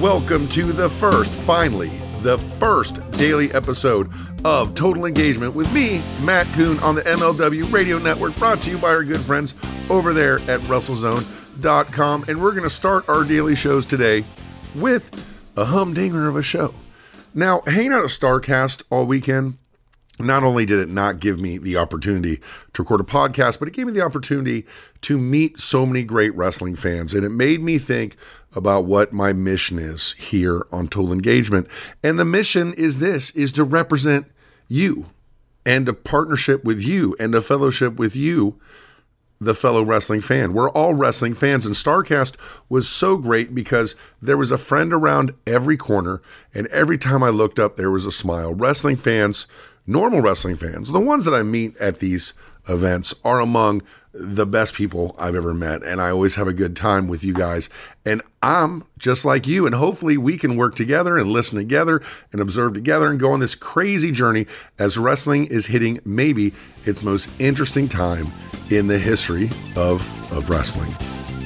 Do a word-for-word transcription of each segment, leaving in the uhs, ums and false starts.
welcome to the first, finally, the first daily episode of Total Engagement with me, Matt Coon, on the M L W Radio Network, brought to you by our good friends over there at WrestleZone dot com. And we're going to start our daily shows today with a humdinger of a show. Now, hanging out at StarCast all weekend, not only did it not give me the opportunity to record a podcast, but it gave me the opportunity to meet so many great wrestling fans. And it made me think about what my mission is here on Total Engagement. And the mission is this, is to represent you and a partnership with you and a fellowship with you, the fellow wrestling fan. We're all wrestling fans, and StarCast was so great because there was a friend around every corner, and every time I looked up, there was a smile. Wrestling fans, normal wrestling fans, the ones that I meet at these events, are among the best people I've ever met, and I always have a good time with you guys. And I'm just like you, and hopefully we can work together and listen together and observe together and go on this crazy journey as wrestling is hitting maybe its most interesting time in the history of, of wrestling.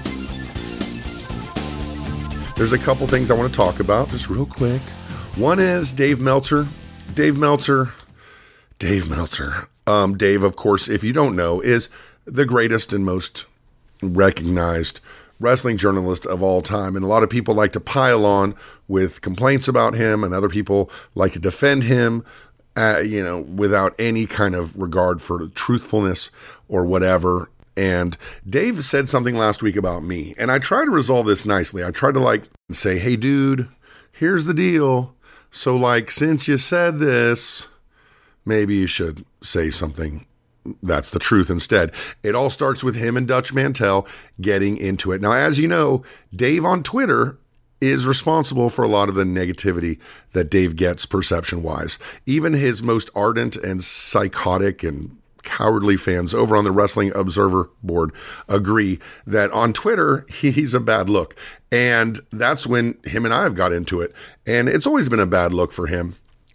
There's a couple things I want to talk about just real quick. One is Dave Meltzer. Dave Meltzer, Dave Meltzer. Um, Dave, of course, if you don't know, is the greatest and most recognized wrestling journalist of all time. And a lot of people like to pile on with complaints about him, and other people like to defend him, uh, you know, without any kind of regard for truthfulness or whatever. And Dave said something last week about me, and I tried to resolve this nicely. I tried to like say, hey, dude, here's the deal. So like, since you said this, maybe you should say something that's the truth instead. It all starts with him and Dutch Mantell getting into it. Now, as you know, Dave on Twitter is responsible for a lot of the negativity that Dave gets perception-wise. Even his most ardent and psychotic and cowardly fans over on the Wrestling Observer board agree that on Twitter, he's a bad look. And that's when him and I have got into it. And it's always been a bad look for him.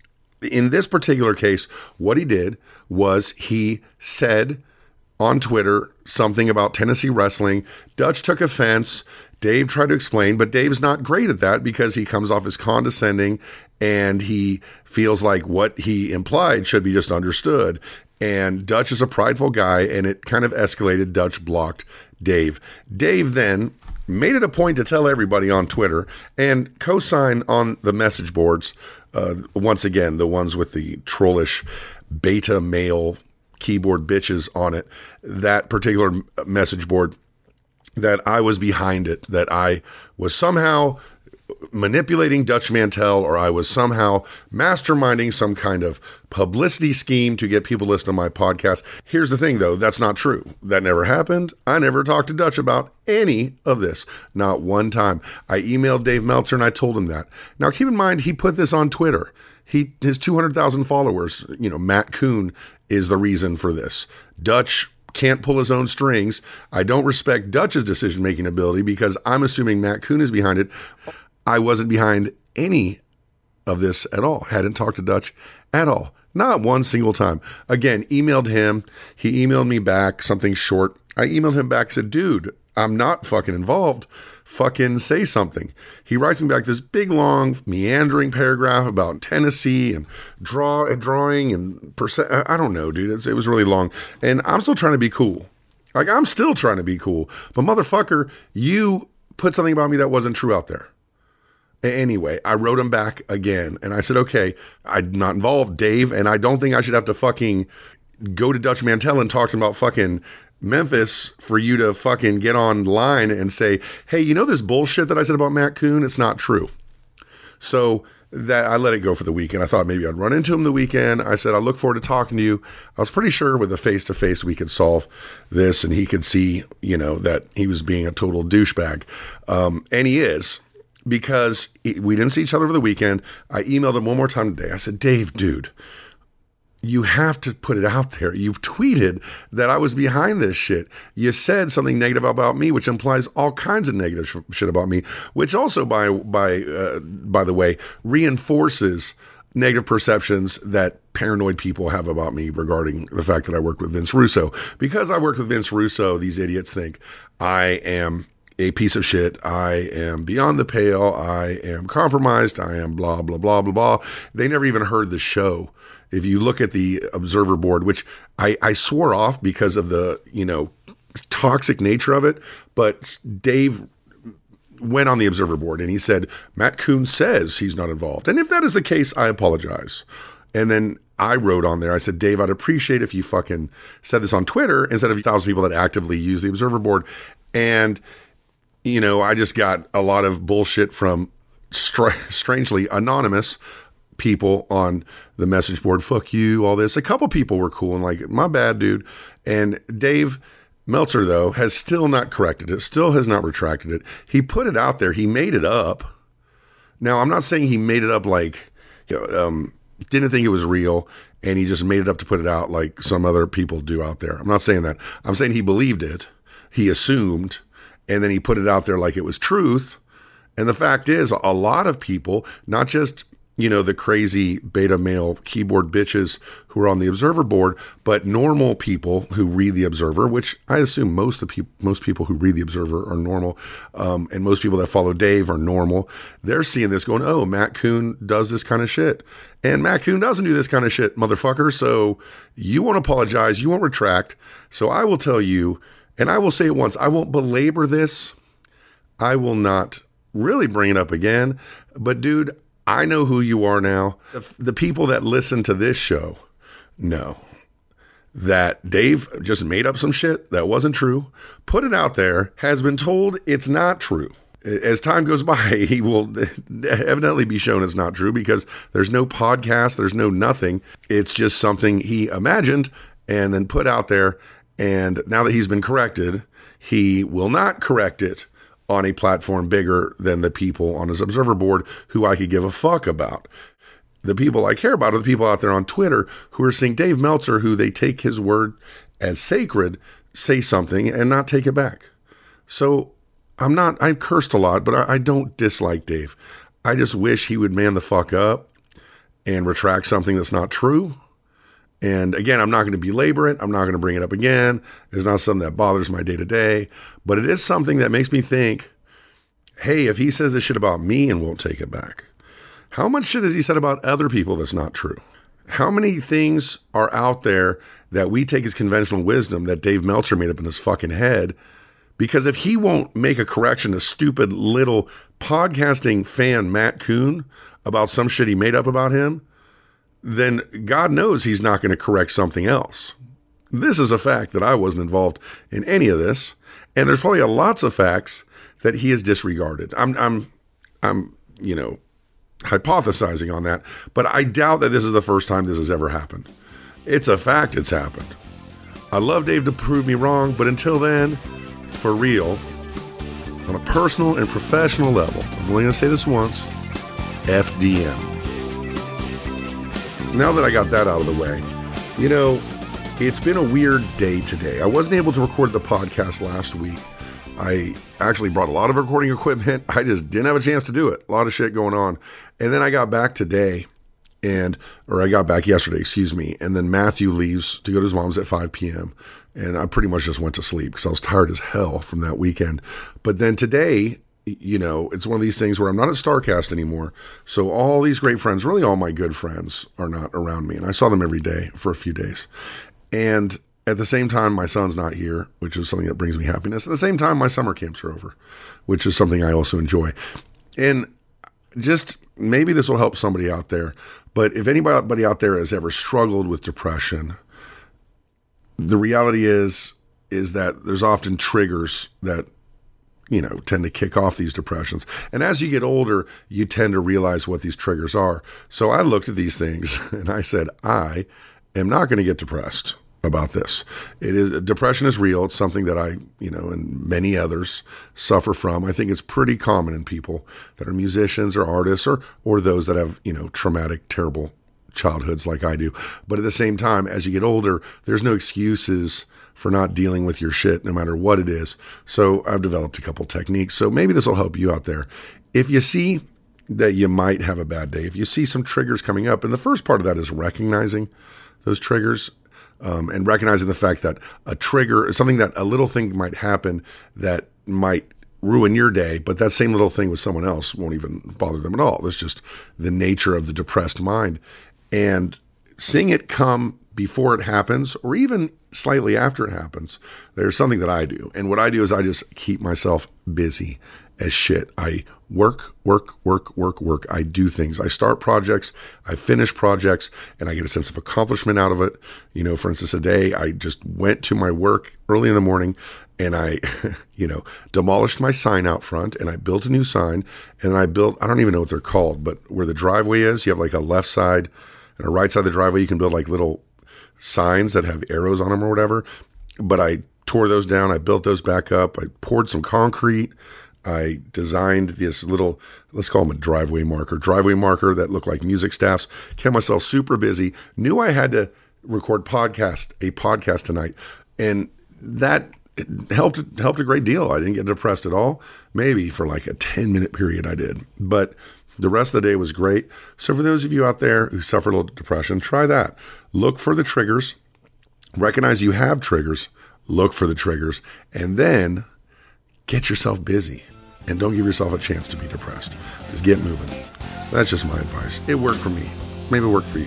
In this particular case, what he did was he said on Twitter something about Tennessee wrestling. Dutch took offense. Dave tried to explain, but Dave's not great at that because he comes off as condescending, and he feels like what he implied should be just understood. And Dutch is a prideful guy, and it kind of escalated. Dutch blocked Dave. Dave then made it a point to tell everybody on Twitter and co-sign on the message boards. Uh, once again, the ones with the trollish beta male keyboard bitches on it, that particular message board, that I was behind it, that I was somehow manipulating Dutch Mantell, or I was somehow masterminding some kind of publicity scheme to get people to listen to my podcast. Here's the thing, though. That's not true. That never happened. I never talked to Dutch about any of this. Not one time. I emailed Dave Meltzer and I told him that. Now, keep in mind, he put this on Twitter. He, his two hundred thousand followers, you know, Matt Coon is the reason for this. Dutch can't pull his own strings. I don't respect Dutch's decision-making ability because I'm assuming Matt Coon is behind it. I wasn't behind any of this at all. Hadn't talked to Dutch at all. Not one single time. Again, emailed him. He emailed me back something short. I emailed him back, said, dude, I'm not fucking involved. Fucking say something. He writes me back this big, long, meandering paragraph about Tennessee and draw and drawing and percent. I don't know, dude. It's, it was really long. And I'm still trying to be cool. Like, I'm still trying to be cool. But motherfucker, you put something about me that wasn't true out there. Anyway, I wrote him back again, and I said, okay, I'm not involved, Dave, and I don't think I should have to fucking go to Dutch Mantell and talk to him about fucking Memphis for you to fucking get online and say, hey, you know this bullshit that I said about Matt Coon? It's not true. So that I let it go for the weekend. I thought maybe I'd run into him the weekend. I said, I look forward to talking to you. I was pretty sure with a face-to-face we could solve this, and he could see, you know, that he was being a total douchebag. Um, and he is. Because we didn't see each other over the weekend. I emailed him one more time today. I said, Dave, dude, you have to put it out there. You tweeted that I was behind this shit. You said something negative about me, which implies all kinds of negative sh- shit about me, which also, by by uh, by the way, reinforces negative perceptions that paranoid people have about me regarding the fact that I worked with Vince Russo. Because I worked with Vince Russo, these idiots think I am a piece of shit. I am beyond the pale. I am compromised. I am blah, blah, blah, blah, blah. They never even heard the show. If you look at the Observer board, which I, I swore off because of the, you know, toxic nature of it, but Dave went on the Observer board and he said, Matt Kuhn says he's not involved. And if that is the case, I apologize. And then I wrote on there, I said, Dave, I'd appreciate if you fucking said this on Twitter instead of a thousand people that actively use the Observer board. And, you know, I just got a lot of bullshit from str- strangely anonymous people on the message board. Fuck you, all this. A couple people were cool and like, my bad, dude. And Dave Meltzer, though, has still not corrected it, still has not retracted it. He put it out there. He made it up. Now, I'm not saying he made it up like, you know, um, didn't think it was real and he just made it up to put it out like some other people do out there. I'm not saying that. I'm saying he believed it. He assumed, and then he put it out there like it was truth. And the fact is, a lot of people, not just, you know, the crazy beta male keyboard bitches who are on the Observer board, but normal people who read the Observer, which I assume most of the people, most people who read the Observer are normal. Um, and most people that follow Dave are normal. They're seeing this going, oh, Matt Kuhn does this kind of shit. And Matt Kuhn doesn't do this kind of shit, motherfucker. So you won't apologize. You won't retract. So I will tell you, and I will say it once, I won't belabor this. I will not really bring it up again. But dude, I know who you are now. The people that listen to this show know that Dave just made up some shit that wasn't true, put it out there, has been told it's not true. As time goes by, he will evidently be shown it's not true because there's no podcast, there's no nothing. It's just something he imagined and then put out there. And now that he's been corrected, he will not correct it on a platform bigger than the people on his Observer board who I could give a fuck about. The people I care about are the people out there on Twitter who are seeing Dave Meltzer, who they take his word as sacred, say something and not take it back. So I'm not, I've cursed a lot, but I, I don't dislike Dave. I just wish he would man the fuck up and retract something that's not true. And again, I'm not going to belabor it. I'm not going to bring it up again. It's not something that bothers my day to day, but it is something that makes me think, hey, if he says this shit about me and won't take it back, how much shit has he said about other people that's not true? How many things are out there that we take as conventional wisdom that Dave Meltzer made up in his fucking head? Because if he won't make a correction to stupid little podcasting fan Matt Kuhn about some shit he made up about him, then God knows he's not going to correct something else. This is a fact that I wasn't involved in any of this. And there's probably lots of facts that he has disregarded. I'm, I'm, I'm, you know, hypothesizing on that, but I doubt that this is the first time this has ever happened. It's a fact it's happened. I'd love Dave to prove me wrong, but until then, for real, on a personal and professional level, I'm only going to say this once, F D M. Now that I got that out of the way, you know, it's been a weird day today. I wasn't able to record the podcast last week. I actually brought a lot of recording equipment. I just didn't have a chance to do it. A lot of shit going on. And then I got back today and, or I got back yesterday, excuse me. And then Matthew leaves to go to his mom's at five p.m. And I pretty much just went to sleep because I was tired as hell from that weekend. But then today, you know, it's one of these things where I'm not at StarCast anymore. So all these great friends, really all my good friends, are not around me. And I saw them every day for a few days. And at the same time, my son's not here, which is something that brings me happiness. At the same time, my summer camps are over, which is something I also enjoy. And just maybe this will help somebody out there. But if anybody out there has ever struggled with depression, the reality is, is that there's often triggers that, you know, tend to kick off these depressions. And as you get older, you tend to realize what these triggers are. So I looked at these things and I said, I am not going to get depressed about this. It is, depression is real. It's something that I, you know, and many others suffer from. I think it's pretty common in people that are musicians or artists or, or those that have, you know, traumatic, terrible childhoods like I do. But at the same time, as you get older, there's no excuses for not dealing with your shit, no matter what it is. So I've developed a couple techniques. So maybe this will help you out there. If you see that you might have a bad day, if you see some triggers coming up, and the first part of that is recognizing those triggers, um, and recognizing the fact that a trigger is something that a little thing might happen that might ruin your day, but that same little thing with someone else won't even bother them at all. That's just the nature of the depressed mind. And seeing it come before it happens, or even slightly after it happens, there's something that I do. And what I do is I just keep myself busy as shit. I work, work, work, work, work. I do things. I start projects, I finish projects, and I get a sense of accomplishment out of it. You know, for instance, today I just went to my work early in the morning and I, you know, demolished my sign out front and I built a new sign. And I built, I don't even know what they're called, but where the driveway is, you have like a left side and a right side of the driveway. You can build like little signs that have arrows on them or whatever. But I tore those down. I built those back up. I poured some concrete. I designed this little, let's call them a driveway marker, driveway marker that looked like music staffs. Kept myself super busy. Knew I had to record podcast, a podcast tonight. And that helped, helped a great deal. I didn't get depressed at all. Maybe for like a ten minute period I did. But the rest of the day was great. So for those of you out there who suffer a little depression, try that. Look for the triggers. Recognize you have triggers. Look for the triggers. And then get yourself busy. And don't give yourself a chance to be depressed. Just get moving. That's just my advice. It worked for me. Maybe it worked for you.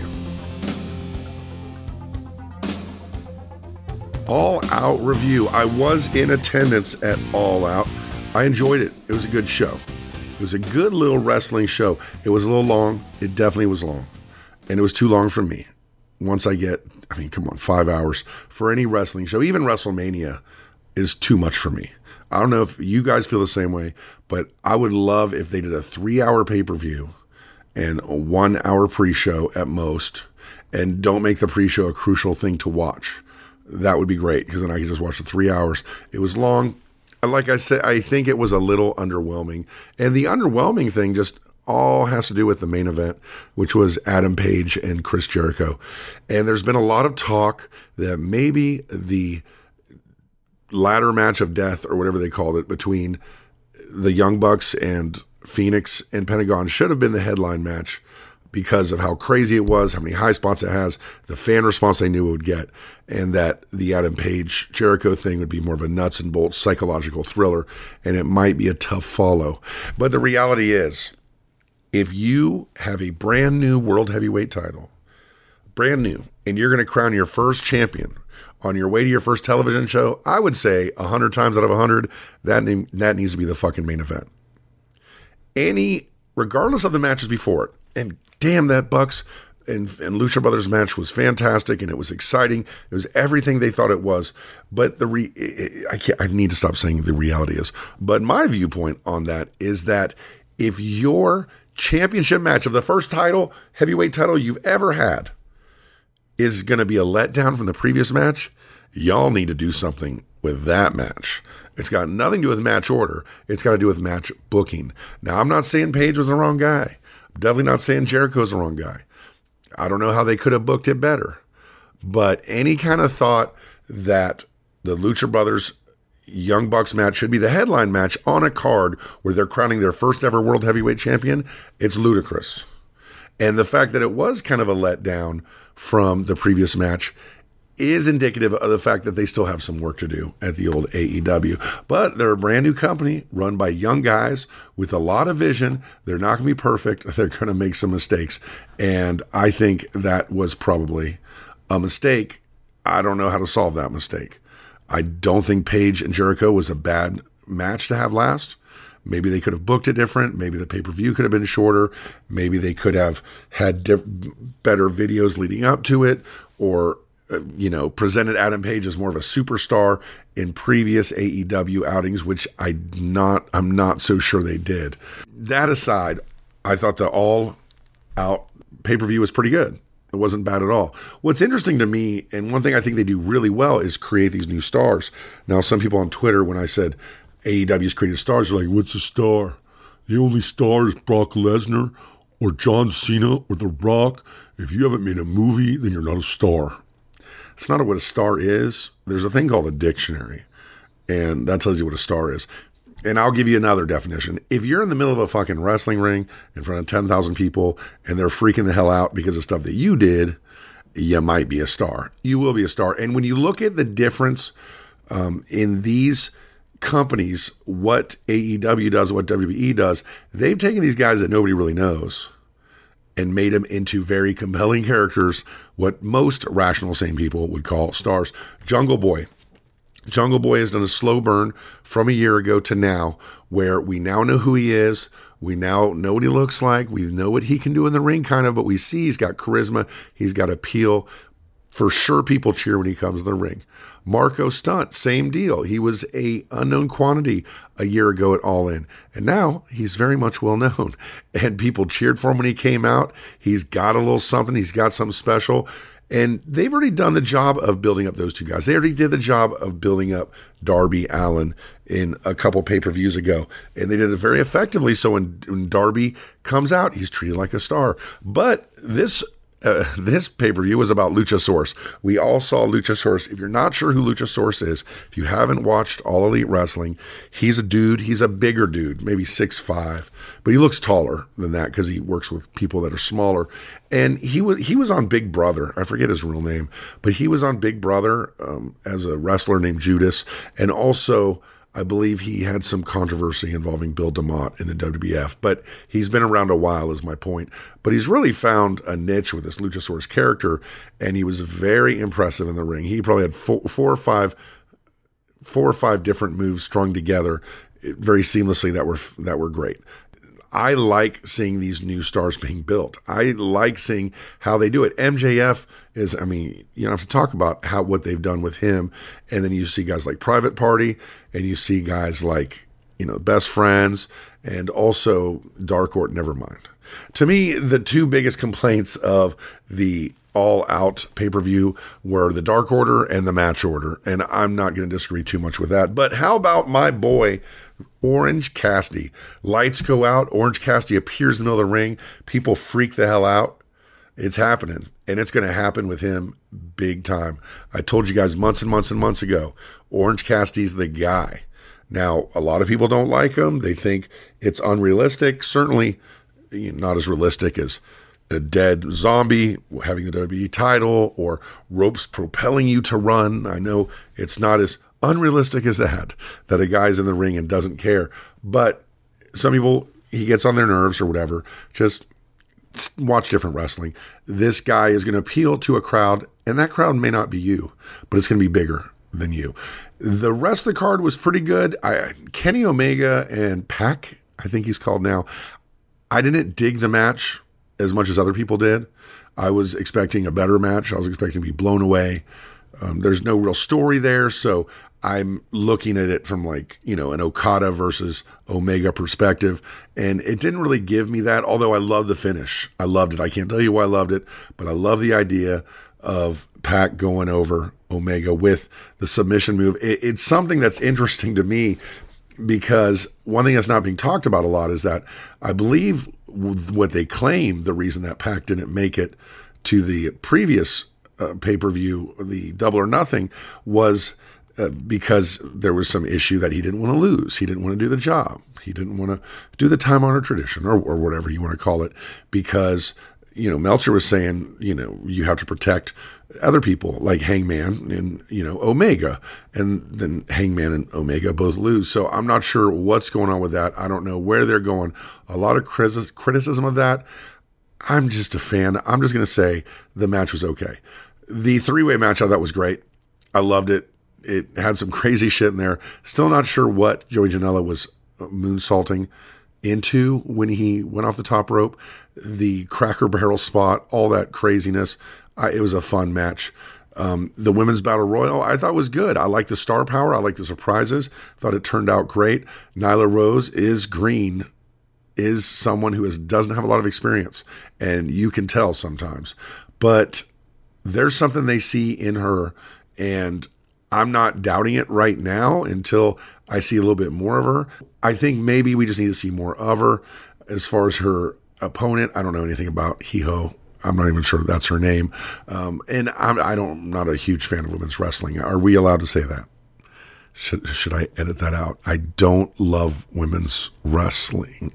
All Out review. I was in attendance at All Out. I enjoyed it. It was a good show. It was a good little wrestling show. It was a little long. It definitely was long. And it was too long for me. Once I get, I mean, come on, five hours for any wrestling show, even WrestleMania is too much for me. I don't know if you guys feel the same way, but I would love if they did a three-hour pay-per-view and a one-hour pre-show at most, and don't make the pre-show a crucial thing to watch. That would be great, because then I could just watch the three hours. It was long. Like I said, I think it was a little underwhelming. And the underwhelming thing just all has to do with the main event, which was Adam Page and Chris Jericho. And there's been a lot of talk that maybe the ladder match of death, or whatever they called it, between the Young Bucks and Phoenix and Pentagon should have been the headline match because of how crazy it was, how many high spots it has, the fan response they knew it would get, and that the Adam Page Jericho thing would be more of a nuts and bolts psychological thriller, and it might be a tough follow. But the reality is, if you have a brand new world heavyweight title, brand new, and you're going to crown your first champion on your way to your first television show, I would say a hundred times out of a hundred, that name, that needs to be the fucking main event. Any, regardless of the matches before it, and damn, that Bucks and, and Lucha Brothers match was fantastic, and it was exciting. It was everything they thought it was. But the re, I can't, I need to stop saying the reality is. But my viewpoint on that is that if your championship match of the first title, heavyweight title you've ever had, is going to be a letdown from the previous match, y'all need to do something with that match. It's got nothing to do with match order. It's got to do with match booking. Now, I'm not saying Page was the wrong guy. I'm definitely not saying Jericho's the wrong guy. I don't know how they could have booked it better. But any kind of thought that the Lucha Brothers Young Bucks match should be the headline match on a card where they're crowning their first ever world heavyweight champion, it's ludicrous. And the fact that it was kind of a letdown from the previous match is indicative of the fact that they still have some work to do at the old A E W. But they're a brand new company run by young guys with a lot of vision. They're not going to be perfect. They're going to make some mistakes. And I think that was probably a mistake. I don't know how to solve that mistake. I don't think Page and Jericho was a bad match to have last. Maybe they could have booked it different. Maybe the pay-per-view could have been shorter. Maybe they could have had diff- better videos leading up to it, or, uh, you know, presented Adam Page as more of a superstar in previous A E W outings, which I not, I'm not so sure they did. That aside, I thought the All Out pay-per-view was pretty good. It wasn't bad at all. What's interesting to me, and one thing I think they do really well, is create these new stars. Now, some people on Twitter, when I said A E W's created stars, are like, what's a star? The only star is Brock Lesnar or John Cena or The Rock. If you haven't made a movie, then you're not a star. It's not what a star is. There's a thing called a dictionary, and that tells you what a star is. And I'll give you another definition. If you're in the middle of a fucking wrestling ring in front of ten thousand people and they're freaking the hell out because of stuff that you did, you might be a star. You will be a star. And when you look at the difference um, in these companies what A E W does, what W W E does. They've taken these guys that nobody really knows and made them into very compelling characters, what most rational, sane people would call stars. Jungle Boy. Jungle Boy has done a slow burn from a year ago to now, where we now know who he is. We now know what he looks like. We know what he can do in the ring, kind of, but we see he's got charisma. He's got appeal. For sure, people cheer when he comes in the ring. Marco Stunt, same deal. He was a unknown quantity a year ago at All In, and now he's very much well known. And people cheered for him when he came out. He's got a little something. He's got something special. And they've already done the job of building up those two guys. They already did the job of building up Darby Allin in a couple pay-per-views ago. And they did it very effectively. So when, when Darby comes out, he's treated like a star. But this uh, this pay-per-view was about Luchasaurus. We all saw Luchasaurus. If you're not sure who Luchasaurus is, if you haven't watched All Elite Wrestling, he's a dude. He's a bigger dude, maybe six five, but he looks taller than that because he works with people that are smaller. And he was he was on Big Brother. I forget his real name, but he was on Big Brother um, as a wrestler named Judas. And also, I believe he had some controversy involving Bill DeMott in the W W F, but he's been around a while is my point. But he's really found a niche with this Luchasaurus character, and he was very impressive in the ring. He probably had four, four or five, four or five different moves strung together very seamlessly that were that were great. I like seeing these new stars being built. I like seeing how they do it. M J F is, I mean, you don't have to talk about how what they've done with him. And then you see guys like Private Party, and you see guys like, you know, Best Friends, and also Dark Order, never mind. To me, the two biggest complaints of the all-out pay-per-view were the Dark Order and the Match Order, and I'm not going to disagree too much with that. But how about my boy, Orange Cassidy? Lights go out, Orange Cassidy appears in the middle of the ring, people freak the hell out. It's happening, and it's going to happen with him big time. I told you guys months and months and months ago, Orange Cassidy's the guy. Now, a lot of people don't like him. They think it's unrealistic. Certainly not as realistic as a dead zombie having the W W E title or ropes propelling you to run. I know it's not as unrealistic as that, that a guy's in the ring and doesn't care. But some people, he gets on their nerves or whatever. Just watch different wrestling. This guy is going to appeal to a crowd, and that crowd may not be you, but it's going to be bigger than you. The rest of the card was pretty good. I, Kenny Omega and Pac, I think he's called now, I didn't dig the match as much as other people did. I was expecting a better match. I was expecting to be blown away. Um, there's no real story there, so I'm looking at it from like, you know, an Okada versus Omega perspective, and it didn't really give me that, although I love the finish. I loved it. I can't tell you why I loved it, but I love the idea of Pac going over Omega with the submission move. It, it's something that's interesting to me, because one thing that's not being talked about a lot is that I believe what they claim, the reason that Pac didn't make it to the previous uh, pay-per-view, the Double or Nothing, was uh, because there was some issue that he didn't want to lose. He didn't want to do the job. He didn't want to do the time-honored tradition, or, or whatever you want to call it, because, you know, Meltzer was saying, you know, you have to protect other people like Hangman and, you know, Omega, and then Hangman and Omega both lose. So I'm not sure what's going on with that. I don't know where they're going. A lot of criticism of that. I'm just a fan. I'm just going to say the match was okay. The three-way match, I thought was great. I loved it. It had some crazy shit in there. Still not sure what Joey Janela was moonsaulting into when he went off the top rope. The Cracker Barrel spot, all that craziness. I, it was a fun match. Um, the Women's Battle Royal, I thought was good. I like the star power. I like the surprises. Thought it turned out great. Nyla Rose is green, is someone who is, doesn't have a lot of experience, and you can tell sometimes. But there's something they see in her, and I'm not doubting it right now until I see a little bit more of her. I think maybe we just need to see more of her. As far as her opponent, I don't know anything about Hiho. I'm not even sure that's her name. Um, and I'm, I don't, I'm not a huge fan of women's wrestling. Are we allowed to say that? Should, should I edit that out? I don't love women's wrestling.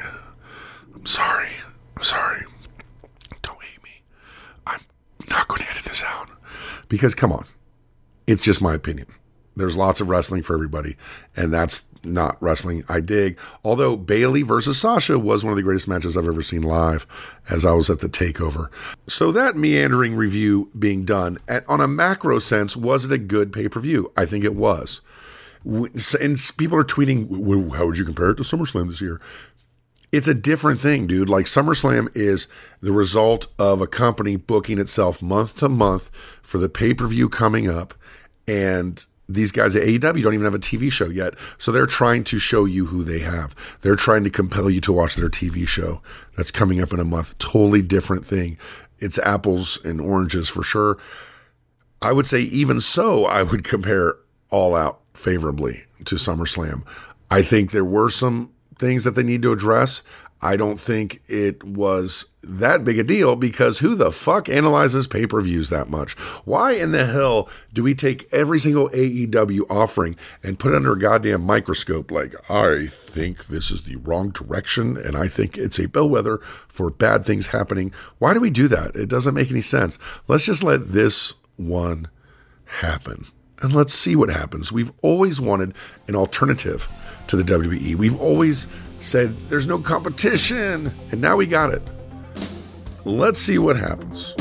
I'm sorry. I'm sorry. Don't hate me. I'm not going to edit this out. Because, come on. It's just my opinion. There's lots of wrestling for everybody, and that's not wrestling I dig. Although Bayley versus Sasha was one of the greatest matches I've ever seen live, as I was at the Takeover. So that meandering review being done, at, on a macro sense, was it a good pay-per-view? I think it was. And people are tweeting, well, how would you compare it to SummerSlam this year? It's a different thing, dude. Like, SummerSlam is the result of a company booking itself month to month for the pay-per-view coming up, and these guys at A E W don't even have a T V show yet, so they're trying to show you who they have. They're trying to compel you to watch their T V show that's coming up in a month. Totally different thing. It's apples and oranges for sure. I would say even so, I would compare All Out favorably to SummerSlam. I think there were some things that they need to address. I don't think it was that big a deal, because who the fuck analyzes pay-per-views that much? Why in the hell do we take every single A E W offering and put it under a goddamn microscope like, I think this is the wrong direction and I think it's a bellwether for bad things happening? Why do we do that? It doesn't make any sense. Let's just let this one happen, and let's see what happens. We've always wanted an alternative to the W W E. We've always said there's no competition, and now we got it. Let's see what happens.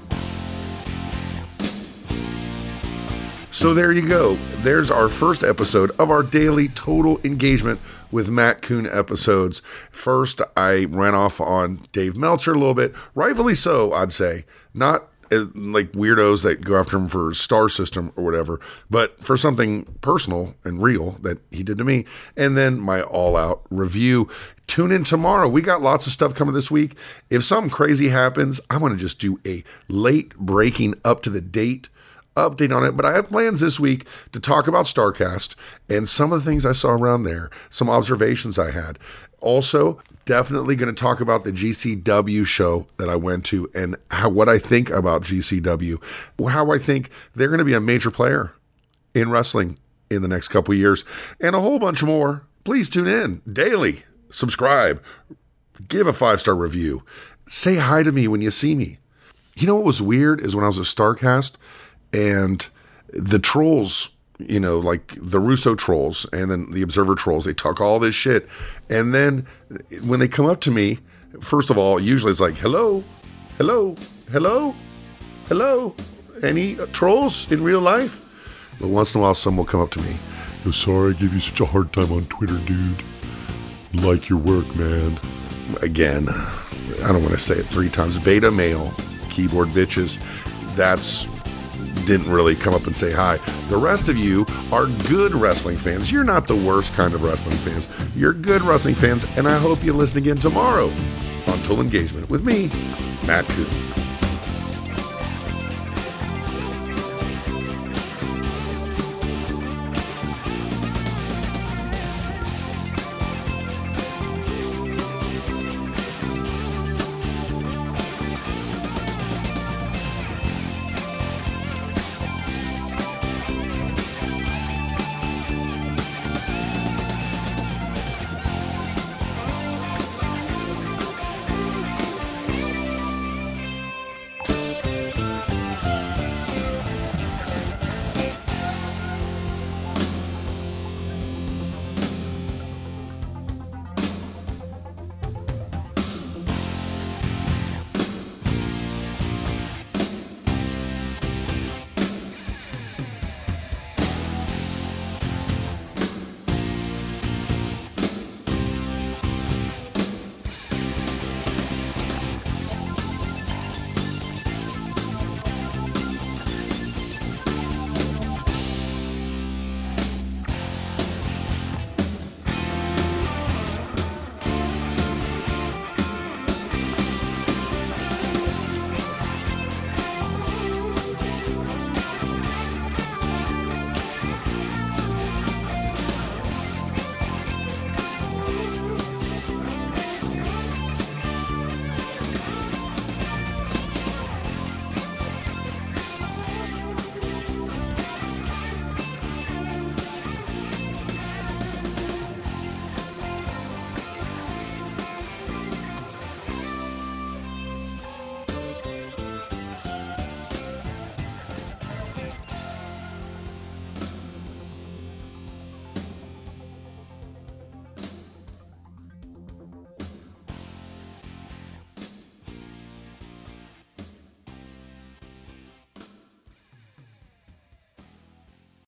So there you go. There's our first episode of our daily Total Engagement with Matt Kuhn episodes. First, I ran off on Dave Meltzer a little bit. Rightfully so, I'd say. Not like weirdos that go after him for Star System or whatever, but for something personal and real that he did to me. And then my all-out review. Tune in tomorrow. We got lots of stuff coming this week. If something crazy happens, I'm going to just do a late breaking up to the date update on it. But I have plans this week to talk about StarCast and some of the things I saw around there, some observations I had. Also, definitely going to talk about the G C W show that I went to and how what I think about G C W, how I think they're going to be a major player in wrestling in the next couple of years, and a whole bunch more. Please tune in daily, subscribe, give a five-star review, say hi to me when you see me. You know what was weird is when I was at StarCast and the trolls, you know, like the Russo trolls and then the Observer trolls, they talk all this shit. And then when they come up to me, first of all, usually it's like, hello, hello, hello, hello. Any trolls in real life? But once in a while, someone will come up to me. Yo, sorry I give you such a hard time on Twitter, dude. Like your work, man. Again, I don't want to say it three times. Beta male, keyboard bitches. That's didn't really come up and say hi. The rest of you are good wrestling fans. You're not the worst kind of wrestling fans. You're good wrestling fans, and I hope you listen again tomorrow on Total Engagement with me, Matt Kuhn.